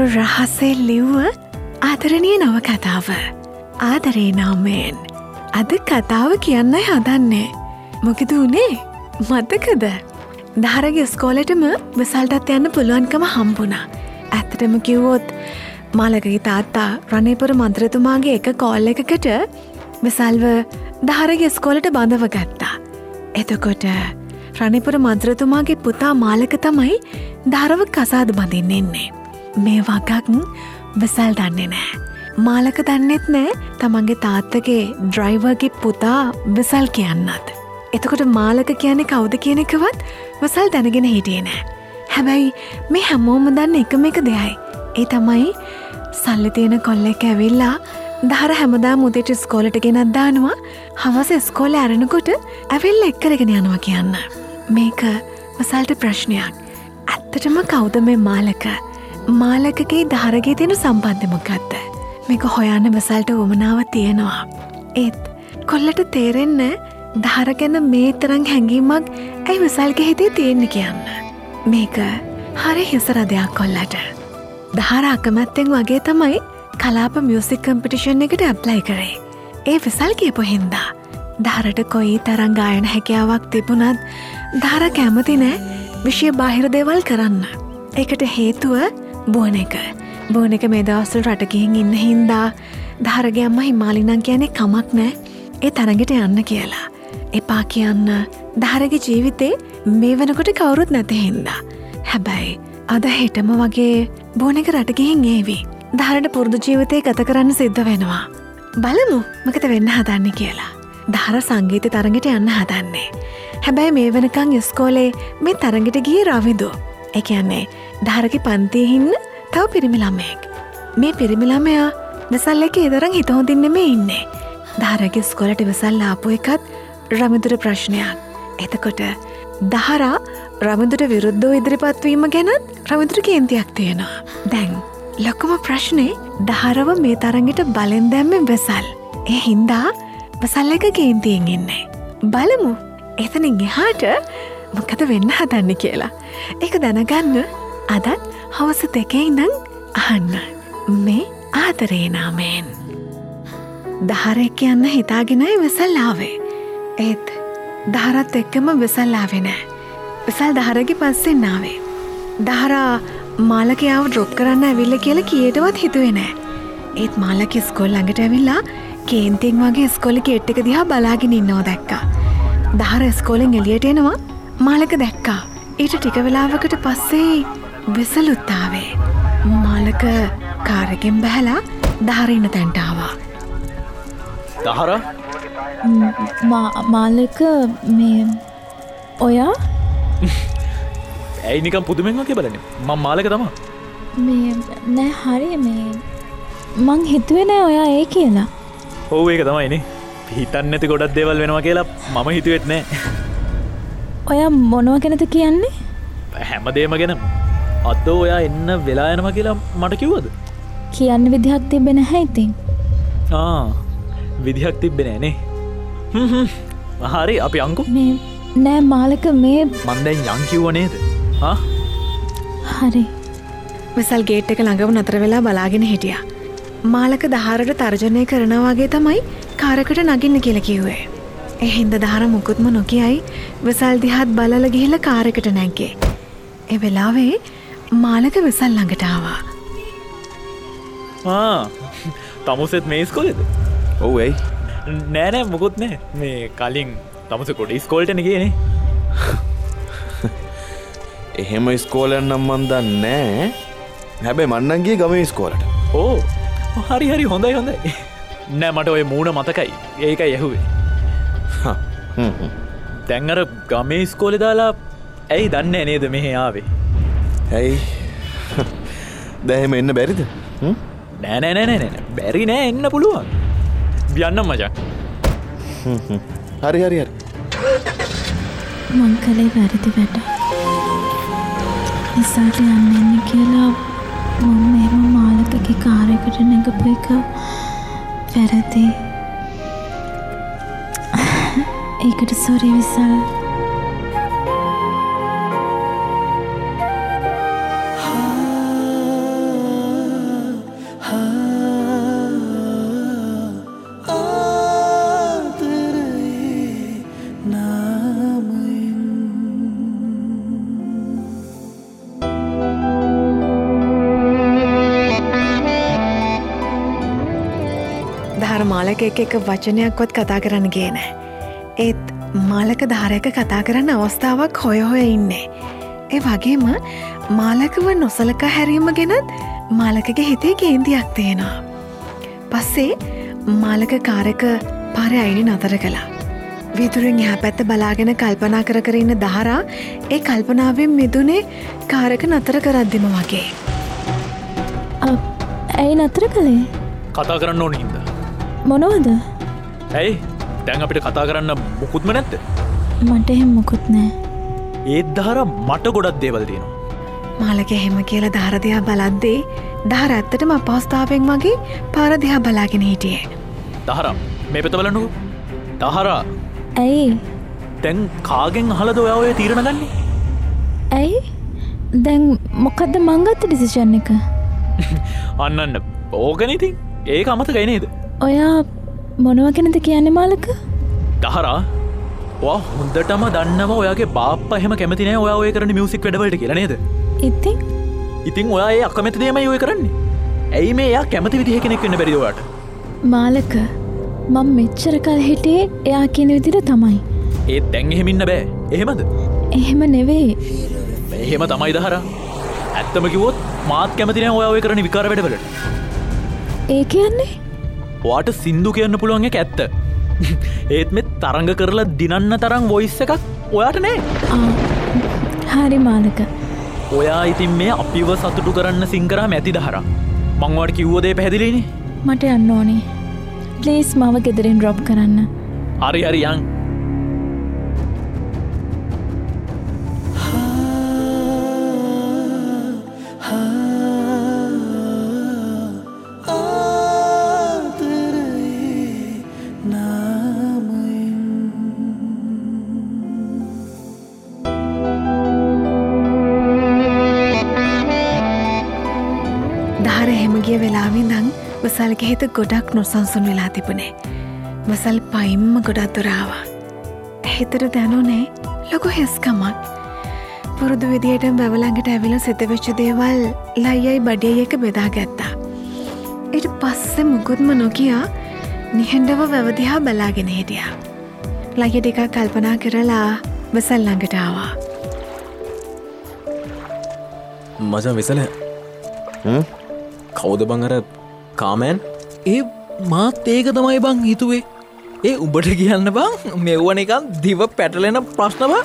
රහසේ ලිව්ව ආදරණීය නවකතාව ආදරේ නාමයෙන් අද කතාව කියන්නයි හදන්නේ. මොකද උනේ මතකද? දහරගේ ස්කෝලෙටම විසල්ටත් යන්න පුළුවන්කම හම්බුණා. ඇත්තටම කිව්වොත් මාලකගේ තාත්තා රණේපුර මන්ත්‍රතුමාගේ එක කෝල් එකකට විසල්ව දහරගේ ස්කෝලෙට බඳව ගත්තා. එතකොට රණේපුර මන්ත්‍රතුමාගේ පුතා මාලක තමයි දහරව කසාද බඳින්න එන්නේ. මේ වගක් විසල් දන්නේ නෑ. මාලක දන්නෙත් නෑ තමන්ගේ තාත්තගේ ඩ්‍රයිවර්ගේ පුතා විසල් කියන්නත්. එතකොට මාලක කියන්නේ කවුද කියන එකවත් විසල් දැනගෙන හිටියේ නෑ. හැබැයි මේ හැමෝම දන්න එකම එක දෙයයි. ඒ තමයි සල්ලි තියෙන කොල්ලෙක් ඇවිල්ලා දහර හැමදාම උදේට ඉස්කෝලේට ගෙනත් දානවා. හවස ඉස්කෝලේ අරනකොට ඇවිල්ලා එක්කරගෙන යනවා කියන්න. මේක විසල්ට ප්‍රශ්නයක්. ඇත්තටම කවුද මේ මාලක? මාලකගේ දහරගේ තියෙන සම්බන්ධය මොකක්ද? මේක හොයන්න විසල්ට උවමනාව තියෙනවා. ඒත් කොල්ලට තේරෙන්නේ දහර ගැන මේ තරම් හැඟීමක් ඇයි විසල්ගේ හිතේ තියෙන්නේ කියන්න. මේක හරි හිසරදයක් කොල්ලට. දහර අකමැත්තෙන් වගේ තමයි කලාප මියුසික් කම්පිටිෂන් එකට ඇප්ලයි කරේ. ඒ විසල් කියපු හින්දා දහරට කොයි තරම් ගායන හැකියාවක් තිබුණත් දහර කැමති නෑ විෂය බාහිර දේවල් කරන්න. ඒකට හේතුව බෝන එක. බෝන එක මේ දවස්වල රට ගිහින් ඉන්න හින්දා දහරගේ අම්මා හිමාලි නම් කියන්නේ කමක් නෑ ඒ තරඟට යන්න කියලා. එපා කියන්න දහරගේ ජීවිතේ මේ වෙනකොට කවුරුත් නැති හින්දා. හැබැයි අද හෙටම වගේ බෝන එක රට ගිහින් ඒවි. දහරට පුරුදු ජීවිතේ ගත කරන්න සිද්ධ වෙනවා. බලමු මොකද වෙන්න හදන්නේ කියලා. දහර සංගීත තරඟට යන්න හදන්නේ. හැබැයි මේ වෙනකන් ඉස්කෝලේ මේ තරඟට ගියේ රවිදු. ඒ කියන්නේ දහරගේ පන්තියේ ඉන්න තව පිරිමි ළමයෙක්. මේ පිරිමි ළමයා විසල් එක්ක ඒ තරම් හිත හොඳින් නෙමෙයි ඉන්නේ. දහරගේ ඉස්කෝලේට විසල් ආපු එකත් රවිදුට ප්‍රශ්නයක්. එතකොට දහරා රවිදුට විරුද්ධව ඉදිරිපත් වීම ගැන රවිදුට කේන්තියක් තියෙනවා. දැන් ලොකුම ප්‍රශ්නේ දහරව මේ තරඟට බලෙන් දැම්මේ විසල්. ඒ හින්දා විසල් එක කේන්තියෙන් ඉන්නේ. බලමු එතනින් එහාට මොකද වෙන්න හදන්නේ කියලා. ඒක දැනගන්න අදත් හවස 2 ඉඳන් අහන්න මේ ආදරේ නාමයෙන්. දහර කියන්න හිතාගෙනයි විසල් ආවේ. ඒත් දහරත් එක්කම විසල් ආවේ නෑ. විසල් දහරගේ පස්සෙන් ආවේ. දහරා මාලකයාව ඩ්‍රොප් කරන්න ඇවිල්ලා කියලා කීයටවත් හිතුවේ නෑ. ඒත් මාලක ඉස්කෝල ළඟට ඇවිල්ලා කේන්තියෙන් වගේ ඉස්කෝලේ ගේට් එක දිහා බලාගෙන ඉන්නවා දැක්කා. දහර ඉස්කෝලෙන් එළියට එනවා මාලක දැක්කා. ඊට ටික වෙලාවකට පස්සේ විසලුත් ආවේ. මාලක කාර් එකෙන් බහලා දහර ඉන්න තැනට ආවා. දහර මාලක මේ ඔයා ඇයි නිකන් පුදුමෙන් වගේ බලන්නේ? මම මාලක තමයි. මේ නෑ හරි මේ මං හිතුවේ නෑ ඔයා ඒ කියලා. ඔව් ඒක තමයිනේ. හිතන්නේ නැති ගොඩක් දේවල් වෙනවා කියලා මම හිතුවෙත් නෑ. ඔයා මොනව ගැනද කියන්නේ? හැමදේම ගැන. අද ඔයා එන්න වෙලා යනවා කියලා මට කිව්වද? කියන්න විදිහක් තිබ්බේ නැහැ ඉතින්. විදිහක් තිබ්බේ නෑනේ. හරි අපි යන්කෝ. මේ නෑ මාලක මේ මන් දැන් යන් කිව්ව නේද? හරි. විසල් ගේට් එක ළඟම නතර වෙලා බලාගෙන හිටියා. මාලක දහරට තර්ජනය කරනවා වගේ තමයි කාරකට නගින්න කියලා කිව්වේ. ඒ හින්දා දහර මුකුත්ම නොකියයි විසල් දිහාත් බලලා ගිහිල්ලා කාරකට නැග්ගේ. ඒ වෙලාවේ මාලක විසල් ළඟට ආවා. තමුසෙත් මේ ඉස්කෝලේද? ඔව් එයි. නෑ මොකුත් නෑ. මේ කලින් තමුසේ කොට ඉස්කෝලේට නේ ගියේ නේ. එහෙම ඉස්කෝලයක් නම් මන් දන්නේ නෑ. හැබැයි මන් නම් ගියේ ගමේ ඉස්කෝලේට. ඕ හරි හොඳයි. නෑ මට ඔය මූණ මතකයි. ඒකයි ඇහුවේ. දැන් අර ගමේ ඉස්කෝලේ දාලා ඇයි දන්නේ නේද මෙහෙ ආවේ? ඇයි? දැන් එහෙම එන්න බැරිද? නෑ බැරි නෑ එන්න පුළුවන්. යන්නම් මචං. හරි. මං කලේ වැරදි වැඩ. ඉස්සරට යන්න කියලා මම මෙහෙම මාලකගේ කාර් එකට නැගපු එක වැරදි. ඒකට සෝරි විසල්. මාලක එක වචනයක්වත් කතා කරන්න ගේ නෑ. ඒත් මාලක ධාරයක කතා කරන්න අවස්ථාවක් හොය හොය ඉන්නේ. ඒ වගේම මාලකව නොසලකා හැරීම ගැනත් මාලකගේ හිතේ කේන්තියක් තියෙනවා. පස්සේ මාලක කාරක පාරේ අයිනේ නතර කළා. විදුරෙන් එහා පැත්ත බලාගෙන කල්පනා කර කර ඉන්න දහරා ඒ කල්පනාවෙන් මිදුනේ කාරක නතර කරද්දිම වගේ. ඇයි නතර කළේ? කතා කරන්න ඕන හින්දා. මොනවද? ඇයි දැන් අපිට කතා කරන්න මුකුත්ම නැත්ද? මට එහෙම මුකුත් නෑ. ඒත් දහර මට ගොඩක් දේවල් තියෙනවා. මාලක එහෙම කියලා දහර දිහා බලද්දී දහර ඇත්තටම අපහසුතාවයෙන් වගේ පාර දිහා බලාගෙන හිටියේ. දහර මේ පැත්ත බලන්නකෝ. දහර ඇයි? දැන් කාගෙන් අහලද ඔයා ඔය තීරණ ගන්නේ? ඇයි? දැන් මොකද්ද මං ගත්ත ඩිසිෂන් එක? අන්නන්න ඕකනේ ඉතින්. ඒක අමතකයි නේද? ඔයා මොනවා ගැනද කියන්නේ මාලක? දහරා ඔයා හොඳටම දන්නවා ඔයාගේ බාප්පා එහෙම කැමති නෑ ඔයා ඔය කරන මියුසික් වැඩවලට කියලා නේද? ඉතින් ඔයා ඒ අකමැති දෙයමයි ඔය කරන්නේ. ඇයි මේ එයා කැමති විදිහ කෙනෙක් වෙන්න බැරිද ඔයාට? මාලක මම මෙච්චර කල් හිටියේ එයා කියන විදිහට තමයි. ඒත් දැන් එහෙම ඉන්න බෑ. එහෙමද? එහෙම නෙවෙයි. එහෙම තමයි දහරා. ඇත්තම කිව්වොත් මාත් කැමති නෑ ඔයා ඔය කරන විකාර වැඩවලට. ඒ කියන්නේ? ඔයාට සින්දු කියන්න පුළුවන් එක ඇත්ත. ඒත් මේ තරංග කරලා දිනන්න තරම් වොයිස් එකක් ඔයාට නෑ. හරි මාලක. ඔයා ඉතින් මේ අපිව සතුටු කරන්න සිංකරාම ඇති දහරා. මං ඔයාට කිව්ව දේ පැහැදිලිනේ? මට යන්න ඕනේ. ප්ලීස් මාව ගෙදරින් ඩ්‍රොප් කරන්න. හරි යන්. දහර එහෙම ගිය වෙලාවෙන් දන් වසල්ගේ හිත ගොඩක් නොසන්සුන් වෙලා තිබුණේ. වසල් පයිම්ම ගොඩක් දුර ආවා. හිතට දැනුනේ ලොකු හිස්කමක්. පුරුදු විදියට බැවලඟට ඇවිල්ලා සිතවෙච්ච දේවල් ලයියයි බඩේයි එක බෙදා ගත්තා. ඊට පස්සේ මුකුත්ම නොකියා නිහඬව වැව දිහා බලාගෙන හිටියා. ලයිය ටිකක් කල්පනා කරලා වසල් ළඟට ආවා. මචං විසල කවුද බං අර කාමෑන්? ඒ මාත් ඒක තමයි බං හිතුවේ. ඒ උඹට කියන්න බං මෙව්වන එකන් දිව පැටලෙන ප්‍රශ්න බං.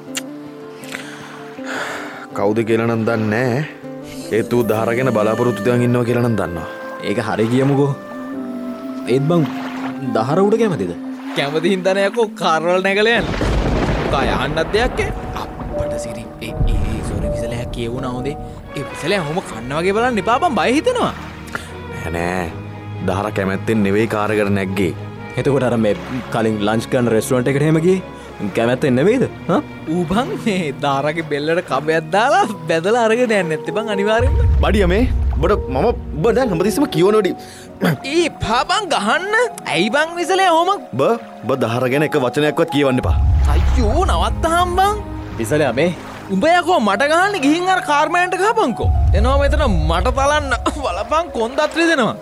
කවුද කියලා නම් දන්නේ නෑ. ඒත් ඌ දහරගෙන බලාපොරොත්තු තියන් ඉන්නවා කියලා නම් දන්නවා. ඒක හරි කියමුකෝ. ඒත් බං දහර උඩ කැමතිද? කැමති හින්දා නෑකෝ කාර්වල නැගලා යන්න. කා යන්නත් දෙයක් අප්පට සිරි ඒ සෝරි විසලයක් කියවුණා හොඳේ. ඒ විසලයා ඔහොම කන්න වගේ බලන්න එපා බං බය හිතෙනවා. නෑ දහර කැමැත්තෙන් නෙවෙයි කාරකට නැග්ගේ. එතකොට අර මේ කලින් ලන්ච් කරන රෙස්ටුරන්ට් එකට එහෙම ගියේ කැමැත්තෙන් නෙවෙයිද? ඌ බං මේ දාරගේ බෙල්ලට කබයක් දාලා බැදලා අරගෙන යන්න නැත්තේ බං අනිවාර්යෙන්ම. බඩිය මේ ඔබට මම ඔබ දැන් හැමතිස්සම කියවනෝඩි. ඒ පාබං ගහන්න. ඇයි බං විසලයා ඔහොම ඔබ දහර ගැන එක වචනයක්වත් කියවන්න එපා. අයියෝ නවත්තහම් බං. විසලයා මේ උඹ යකෝ මට ගහන්න ගිහින් අර කාර්මෑන්ට ගහපන්කෝ. එනවා මෙතන මට තලන්න බලපන් කොන්දත් රිදෙනවා.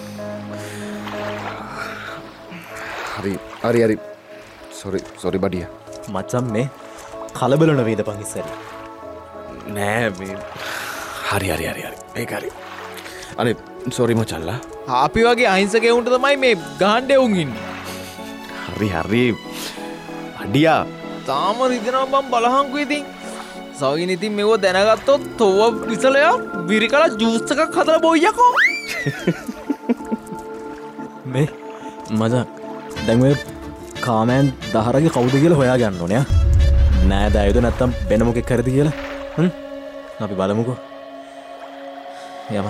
හරි සොරි බඩිය. මචං මේ කලබල නොවේද පන් ඉස්සර? නෑ මේ හරි ඒක හරි. අනේ සොරි මචල්ලා. අපි වගේ අහිංසකයවුන්ට තමයි මේ ගහන්න එවුන් ඉන්නේ. හරි අඩියා තාම රිදෙනවා බං බලහන්කෝ ඉතින්. සවගින් ඉතින් මෙව දැනගත්තොත් තොව විසලයා විරිකලා ජූස් එකක් හදලා බොයියකෝ. මේ මචං දැන් ඔය කාමෑන් දහරගේ කවුද කියලා හොයාගන්න ඕනේ. නෑ දයුද නැත්තම් වෙන මොකෙක් කරද කියලා. අපි බලමුකෝ. යමු.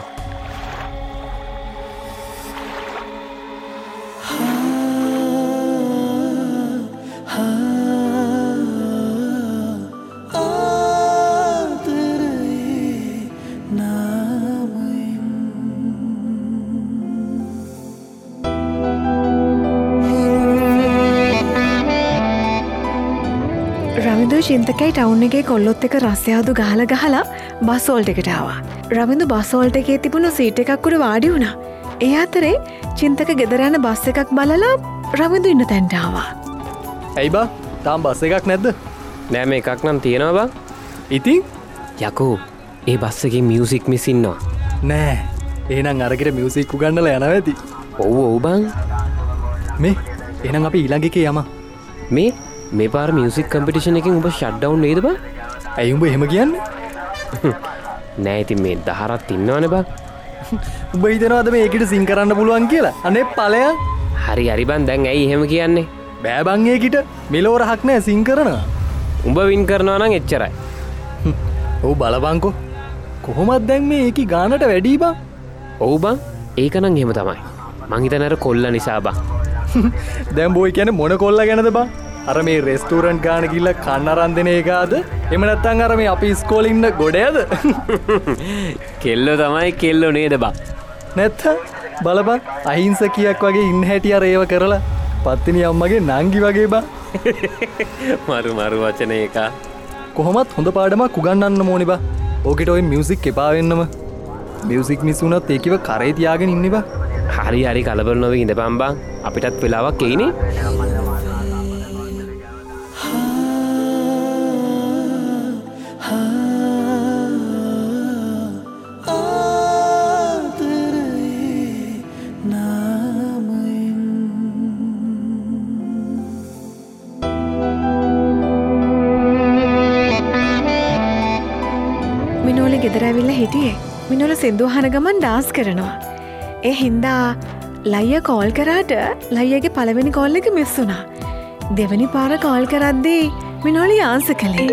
රවිදු චින්තකයි ටවුන් එකේ කොල්ලොත් එක රස්යාදු ගහලා බස් හෝල්ට් එකට ආවා. රවිදු බස් හෝල්ට් එකේ තිබුණු සීට් එකක් උඩ වාඩි වුණා. ඒ අතරේ චින්තක ගෙදර යන බස් එකක් බලලා රවිදු ඉන්න තැනට ආවා. ඇයි බා තාම බස් එකක් නැද්ද? නෑ මේ එකක් නම් තියෙනවා බං. ඉතින් යකෝ ඒ බස් එකේ මියුසික් මිස් ඉන්නවා. නෑ එහෙනම් අරකට මියුසික් උගන්නලා යනවා ඇති. ඔව් ඔව් බං. මේ එහෙනම් අපි ඊළඟ එකේ යමු. මේ පාර මියුසික් කම්පිටිෂන් එකෙන් ඔබ ෂට් ඩවුන් නේද බං? ඇයි උඹ එහෙම කියන්නේ? නෑ ඉතින් මේ දහරත් ඉන්නවනේ බං. උඹ හිතනවාද මේකට සිං කරන්න පුළුවන් කියලා? අනේ ඵලයන්. හරි බං දැන් ඇයි එහෙම කියන්නේ? බෑ බං ඒකිට මෙලෝ රහක් නෑ සිං කරනවා. උඹ වින් කරනවා නම් එච්චරයි. ඔව් බලපංකෝ. කොහොමද දැන් මේ ඒකි ගානට වැඩි බං? ඔව් බං ඒක නම් එහෙම තමයි. මං හිතන්නේ අර කොල්ල නිසා බං. දැන් බෝයි කියන්නේ මොන කොල්ල ගැනද බං? අර මේ රෙස්ටෝරන්ට් ගාන ගිහිල්ලා කන්න අරන් දෙන එකද? එහෙම නැත්නම් අර මේ අපි ඉස්කෝලේ ඉන්න ගොඩයද? කෙල්ලෝ තමයි කෙල්ලෝ නේද බං? නැත්තම් බලපන් අහිංසකියක් වගේ ඉන්න හැටි අර ඒව කරලා පත්තිනි අම්මගේ නංගි වගේ බං. මරු වචන එක. කොහොමත් හොඳ පාඩමක් උගන්වන්න ඕනේ බං. ඕකෙට ඔය මියුසික් එපා වෙන්නම. මියුසික් මිස් වුණත් ඒකව කරේ තියාගෙන ඉන්න බං. හරි කලබල නොවී ඉඳපන් බං. අපිටත් වෙලාවක් එයිනේ. මිනෝලි ගෙදර ඇවිල්ලා හිටියේ. මිනෝල සින්දු අහන ගමන් ඩාන්ස් කරනවා. ඒ හින්දා ලයිය කෝල් කරාට ලයියගේ පළවෙනි කෝල් එක මිස් වුණා. දෙවනි පාර කෝල් කරද්දී මිනෝලි ආන්සර් කළේ.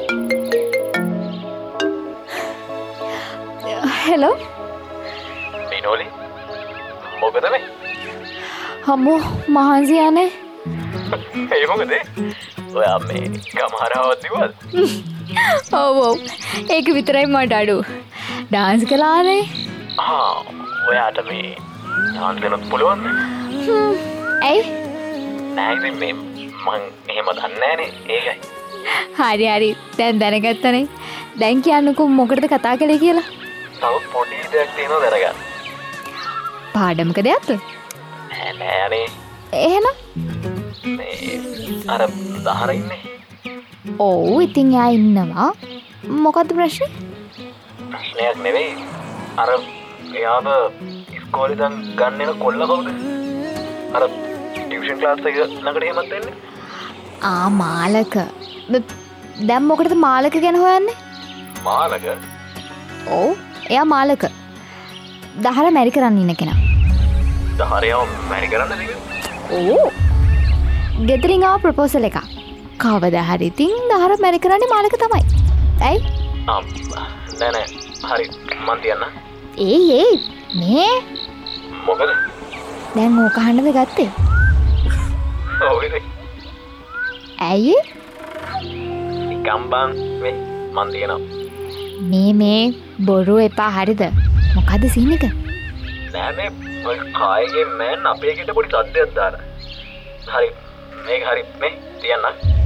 හෙලෝ මිනෝලි මොකද මේ? හම්බෝ මහන්සි යන්නේ. ඒ මොකද? ඔයා මේ ගමහරවත් දිවල්? ඔව් ඒක විතරයි මට අඩු. ඩාන්ස් කළානේ. ඔයාට මේ ඩාන්ස් කරන්න පුළුවන්ද? ඇයි? නෑ ඉතින් මේ මං එහෙම දන්නේ නෑනේ ඒකයි. හරි දැන් දැනගත්තනේ. දැන් කියන්නකෝ මොකටද කතා කළේ කියලා. තව පොඩි දෙයක් තියෙනවා දැනගන්න. පාඩමක දෙයක්ද? නෑනේ. එහෙනම් මේ අර දහර ඉන්නේ. ඔව් ඉතින් යා ඉන්නවා. මොකද්ද ප්‍රශ්නේ? ප්‍රශ්නයක් නෙවෙයි. අර එයාව ඉස්කෝලේ දැන් ගන්න එක කොල්ල කවුද? අර ටියුෂන් ක්ලාස් එක ළඟට එහෙමත් එන්නේ. මාලක. දැන් මොකටද මාලක ගැන හොයන්නේ? මාලක? ඔව් එයා මාලක. දහර මැරි කරන්න ඉන්න කෙනා. දහරයව මැරි කරන්නද ඒක? ඕ ගෙදරින් ආව ප්‍රපෝසල් එකක්. කවදා හරි ඉතින් දහර මැරි කරන්නේ මාලක තමයි. ඇයි? නෑ හරි මන් තියන්න. ඒ මේ මොකද? දැන් ඕක අහන්නද ගත්තේ? ඔව් ඉතින්. ඇයි? ගම්බන් මේ මන් තියනවා. මේ බොරු එපා හරිද? මොකද්ද සීන් එක? නෑ මේ ඔය කායගේ මෑන් අපේ ගෙට පොඩි සද්දයක් දාන. හරි මේක හරි මේ තියන්න.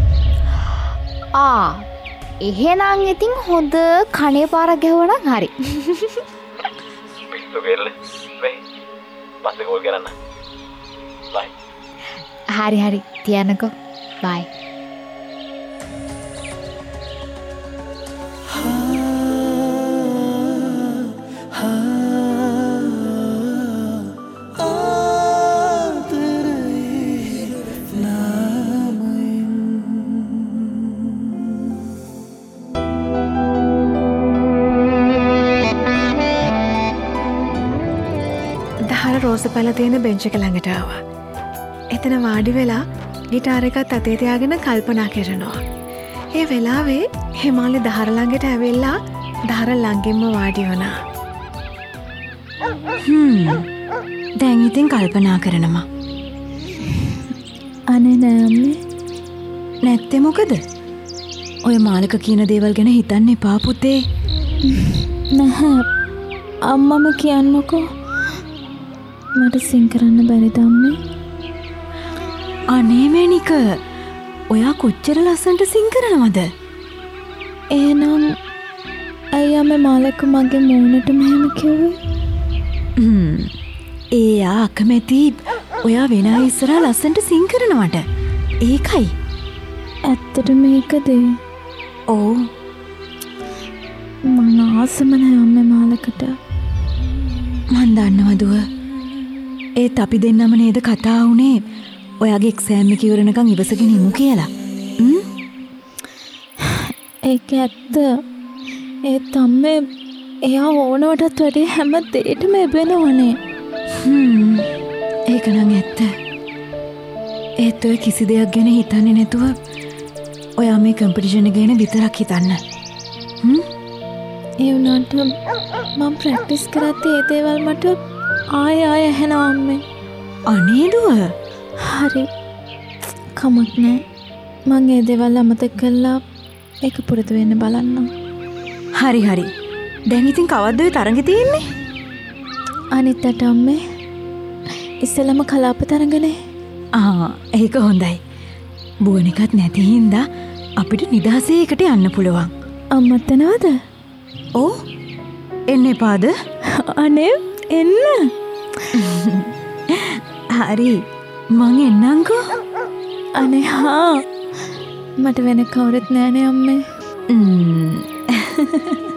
එහෙනම් ඉතින් හොඳ කණේ පාරක් ගැහුවනම් හරි. පිස්සු කෙරල මේ පස්සේ කෝල් කරන්න. බයි. හරි තියන්නකෝ. බයි. රෝස පැල තියෙන බෙන්ච් එක ළඟට ආවා. එතන වාඩි වෙලා ගිටාර එකත් අතේ තියාගෙන කල්පනා කරනවා. ඒ වෙලාවේ හිමාලි දහර ළඟට ඇවිල්ලා දහර ළඟින්ම වාඩි වුණා. දැන් ඉතින් කල්පනා කරනවා. අනේ නෑම්මේ. නැත්තේ මොකද? ඔය මාලක කියන දේවල් ගැන හිතන්න එපා පුතේ. නැහැ. අම්මම කියන්නකෝ. මට සිං කරන්න බැරිද අම්මේ? අනේ මැනික. ඔයා කොච්චර ලස්සනට සිං කරනවද? එහෙනම් අයියා මේ මාලක මගේ මූණට මෙහෙම කිව්වේ? එයා අකමැති ඔයා වෙන අය ඉස්සරහා ලස්සනට සිං කරනවට. ඒකයි. ඇත්තට මේකදේ. ඔව්. මං ආසම නෑ අම්මේ මාලකට. මන් දන්නවදුව. ඒත් අපි දෙන්නම නේද කතා වුණේ ඔයාගේ එක්සෑම් එක ඉවරනකම් ඉවසගෙන ඉමු කියලා. ඒක ඇත්ත. ඒත් අම්මේ එයා ඕනවටත් වැඩිය හැම දෙයකටම එබෙනවනේ. ඒක නම් ඇත්ත. ඒත් ඔය කිසි දෙයක් ගැන හිතන්නේ නැතුව ඔයා මේ කම්පිටිෂන් එක ගැන විතරක් හිතන්න. ඒ වුණාට මම ප්‍රැක්ටිස් කරද්දී ඒ දේවල් මට ආයෙ ඇහෙනවා අම්මේ. අනේ දුව. හරි. කමක් නෑ. මං ඒ දේවල් අමතක කළා ඒක පුරුදු වෙන්න බලන්නම්. හරි. දැන් ඉතින් කවද්ද ඔය තරඟේ තියෙන්නේ? අනිත්තට අම්මේ. ඉස්සෙල්ලම කලාප තරඟනේ. ඒක හොඳයි. බුවන් එකත් නැති හින්දා අපිට නිදහසේ එකට යන්න පුළුවන්. අම්මත් එනවද? ඕ එන්න එපාද? අනේ එන්න. හරි මං එන්නම්කෝ. අනේ හා මට වෙන කවුරුත් නෑනේ අම්මේ.